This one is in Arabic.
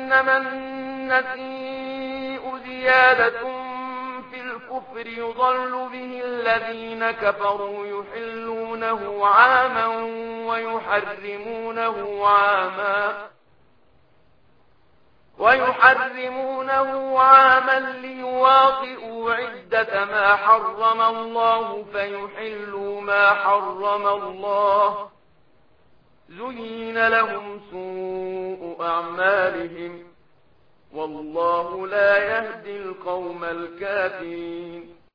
إنما النسيء زيادة في الكفر يضل به الذين كفروا يحلونه عاما ويحرمونه عاما ليواطئوا عدة ما حرم الله فيحلوا ما حرم الله. زين لهم سوء أعمالهم والله لا يهدي القوم الكافرين.